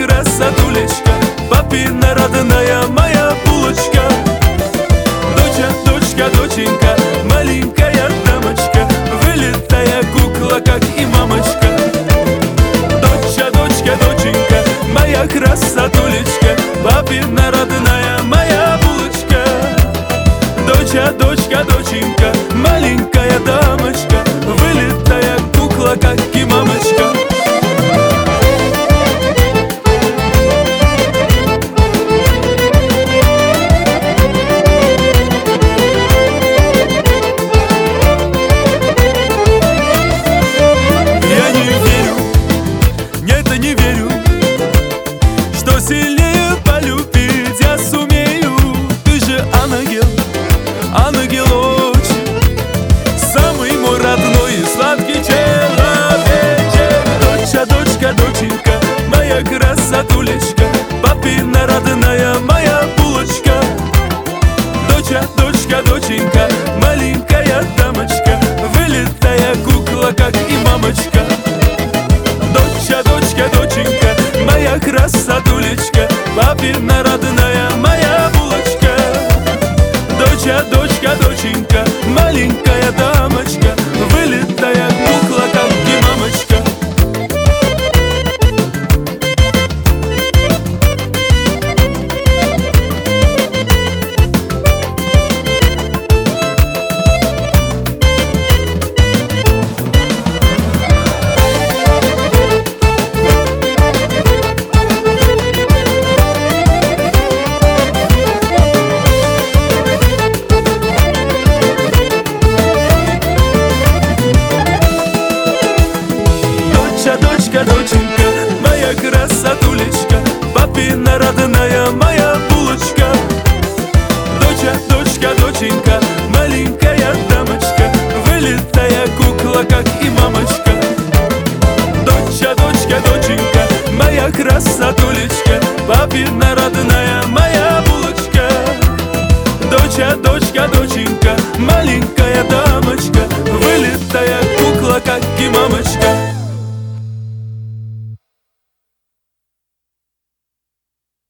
красотулечка, папина родная моя булочка. Доча, дочка, доченька, маленькая дамочка, вылитая кукла, как и мамочка. Доча, дочка, доченька, моя красотулечка, папина родная моя булочка. Доча, дочка, доченька, маленькая дамочка, вылитая кукла, как и мамочка. Не верю, что сильнее полюбить я сумею. Ты же ангел, ангел очень, самый мой родной и сладкий человечек. Доча, дочка, доченька, моя красотулечка, папина родная моя булочка. Доча, дочка, доченька, маленькая дамочка, вылитая кукла, как и мамочка. Доча, дочка, доченька, моя красотулечка, папина родная моя булочка. Доча, дочка, доченька, маленькая дамочка, вылитая кукла, как и мамочка. Дочка, доченька, моя красотулечка, папина родная моя булочка. Доча, дочка, доченька, маленькая дамочка, вылитая кукла, как и мамочка. Доча, дочка, доченька, моя красотулечка, папина родная моя булочка. Доча, дочка, доченька, маленькая дамочка, вылитая кукла, как и мамочка.